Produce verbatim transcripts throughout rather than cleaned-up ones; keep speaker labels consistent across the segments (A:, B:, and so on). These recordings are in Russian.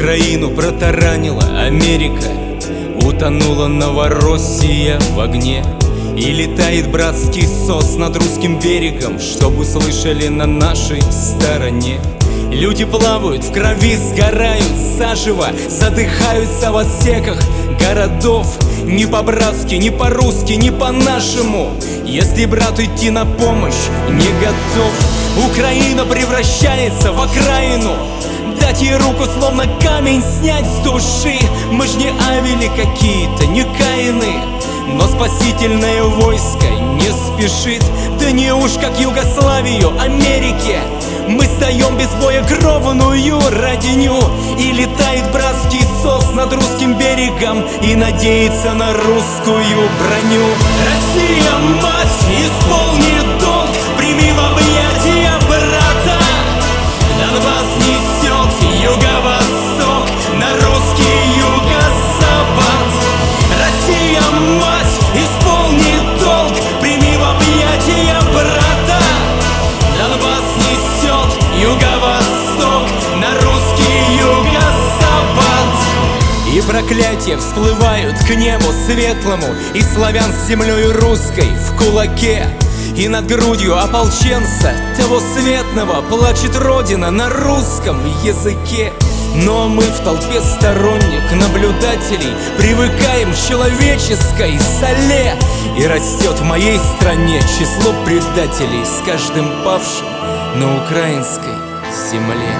A: Украину протаранила Америка, утонула Новороссия в огне. И летает братский сос над русским берегом, чтобы слышали на нашей стороне. Люди плавают, в крови сгорают заживо, задыхаются в отсеках городов. Ни по-братски, ни по-русски, ни по-нашему, если брат идти на помощь не готов. Украина превращается в окраину, дать ей руку, словно камень снять с души. Мы ж не Авели какие-то, не Каины, но спасительное войско не спешит. Да не уж как Югославию, Америке мы стаем без боя кровную родню. И летает братский сос над русским берегом и надеется на русскую броню. Россия, мать, исполни долг, прими в объятия брата. Донбасс несет юго-восток, на русский юго-запад. Россия, мать, исполни долг, прими в объятия брата. Донбасс несет юго-восток, на русский юго-запад. И проклятия всплывают к небу светлому, и славян с землей русской в кулаке. И над грудью ополченца того светлого плачет Родина на русском языке. Но мы в толпе сторонних наблюдателей привыкаем к человеческой соле. И растет в моей стране число предателей с каждым павшим на украинской земле.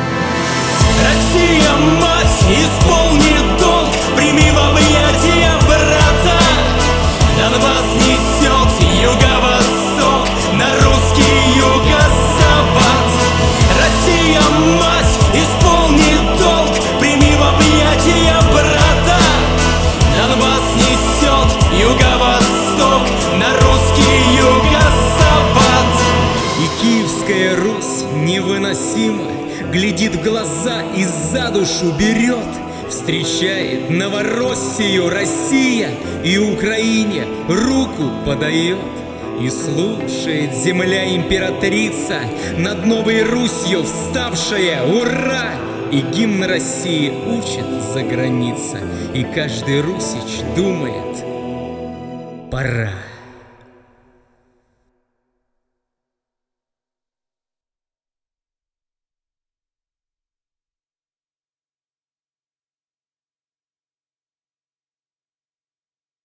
A: Россия, мать, исполни долг, прими в объятия брата. Донбасс несет юго-восток, на русский юго-запад. Россия, мать, исполни долг, прими в объятия брата. Донбасс несет юго-восток, на русский юго-запад. И Киевская Русь невыносимо глядит в глаза и за душу берет. Встречает Новороссию Россия и Украине руку подает. И слушает земля императрица, над Новой Русью вставшая, ура! И гимн России учит за граница, и каждый русич думает: пора.